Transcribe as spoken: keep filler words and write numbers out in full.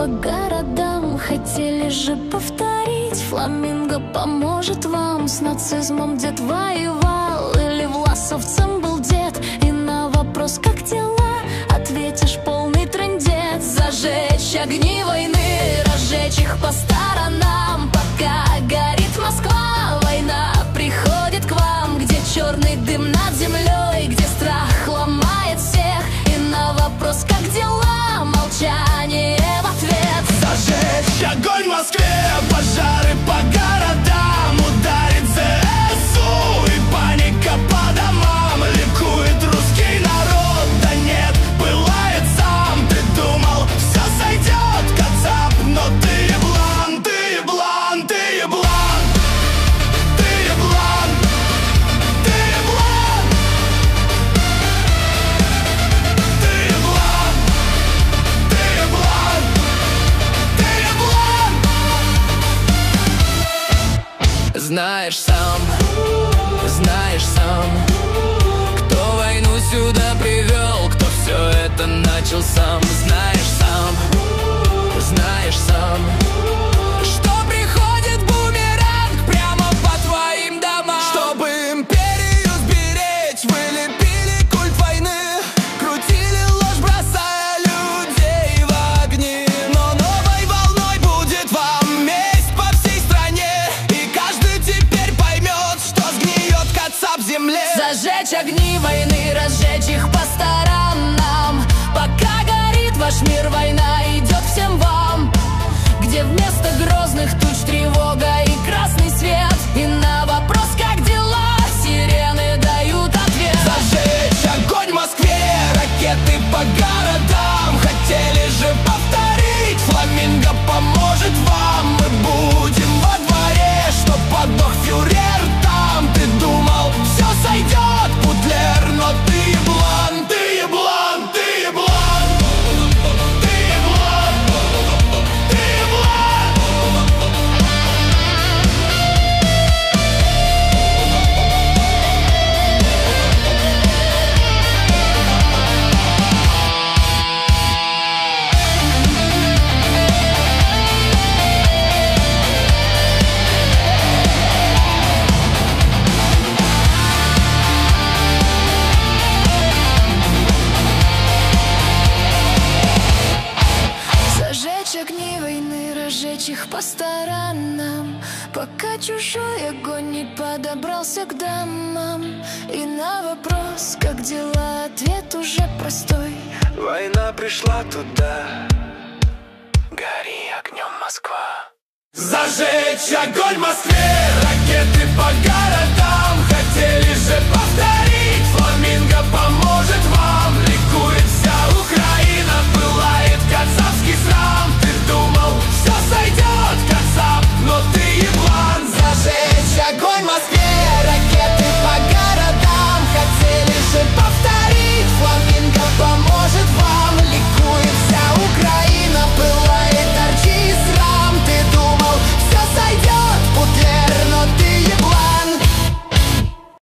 по городам, хотели же повторить. Фламинго поможет вам. С нацизмом дед воевал или власовцем был дед? И на вопрос, как дела, ответишь полный трындец. Зажечь огни войны, разжечь их по сторонам, пока горит Москва. Война приходит к вам, где черный дым над землей, где страх ломает всех. И на вопрос, как дела, молчание в ответ. Зажечь огонь в Москве, пожары по городам, ударит ЗСУ и паника по домам. Ликует русский народ, да нет, пылает сам. Ты думал, все сойдет, кацап, но ты еблан, ты еблан, ты еблан, ты еблан, ты еблан, ты еблан, ты еблан, ты еблан. Знаешь сам, знаешь сам, кто войну сюда привел, кто все это начал сам. Знаешь сам, знаешь сам, что приходит бумеранг прямо по твоим домам. Чтобы империю сберечь, вы лепили культ войны, крутили ложь, бросая людей в огни. Но новой волной будет вам месть по всей стране, и каждый теперь поймет, что сгниет кацап в земле. Зажечь огни войны, разжечь их по сторонам, пока горит ваш мир, война идет всем вам. Где вместо грозных туч тревога и красный свет, и на вопрос, как дела, сирены дают ответ. Зажечь огонь в Москве, ракеты по городам, хотели же повторить. Фламинго поможет вам, мы будем во дворе, чтоб подох фюрер там. Ты думал, все сойдет, путлер, но ты еблан, ты еблан, ты еблан, ты еблан, ты еблан. Зажечь огни войны, разжечь их по сторонам, пока чужой огонь не подобрался к домам. И на вопрос, как дела, ответ уже простой. Война пришла туда, гори огнем, Москва. Зажечь огонь в Москве, ракеты по городам, хотели же